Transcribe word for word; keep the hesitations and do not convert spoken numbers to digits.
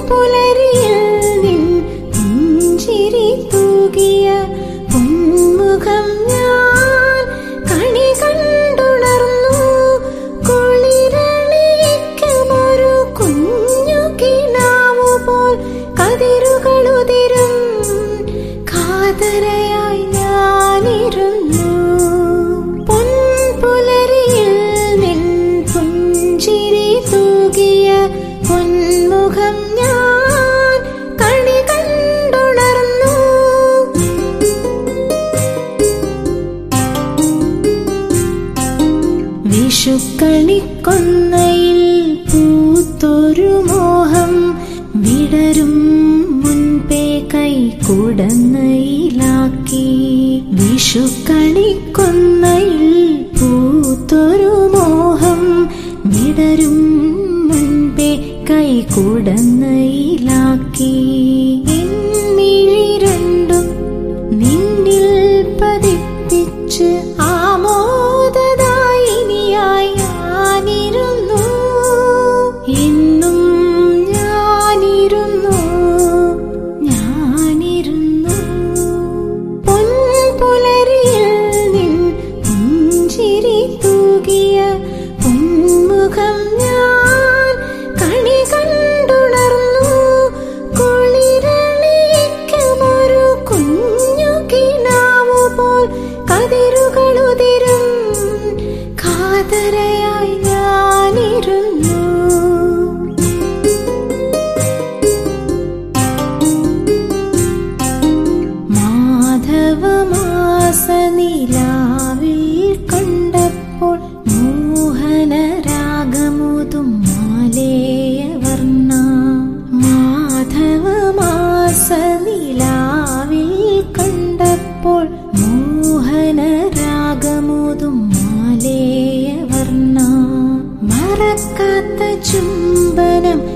പൊൻപുലരിയിൽ നിൻ പുഞ്ചിരി തൂകിയ പൊന്മുഖം ഞാൻ കണി കണ്ടുണർന്നു. കുളിരണിയിക്കുമൊരു കുഞ്ഞു കിനാവുപോൽ കതിരുകളുതിരും കാതരയായി ഞാനിരുന്നു. പൊൻപുലരിയിൽ നിൻ പുഞ്ചിരി തൂകിയ പൊന്മുഖം ഞാൻ കണി കണ്ടുണർന്നു. വിഷുക്കണിക്കൊന്നയിൽ പൂത്തൊരു മോഹം വിടരും മുൻപേ കൈക്കുടന്നയിലാക്കി. വിഷുക്കണിക്കൊന്നയിൽ പൂത്തൊരു മോഹം വിടരും മുൻപേ കൈക്കുടന്നയിലാക്കി. എന്നിഴി രണ്ടും നിന്നിൽ പതിപ്പിച്ച് ആമോദദായിനിയായി ഞാനിരുന്നു. ഇന്നും ഞാനിരുന്നു ഞാനിരുന്നു. പൊൻപുലരിയിൽ നിൻ പുഞ്ചിരി തൂകിയ പൊന്മുഖം ഞാൻ കണി കണ്ടുണർന്നു. കുളിരണിയിക്കുമൊരു കുഞ്ഞു കിനാവുപോൽ കതിരുകളുതിരും കാതരയായി ഞാനിരുന്നു. മാധവമാസനിലാവിൽ കണ്ടപ്പോൾ മോഹനരാഗമുതും മാലേയവർണ്ണ. മാധവമാസനിലാവിൽ കണ്ടപ്പോൾ മോഹനരാഗമുതും മാലേയവർണ്ണ. മറക്കാത്ത ചുംബനം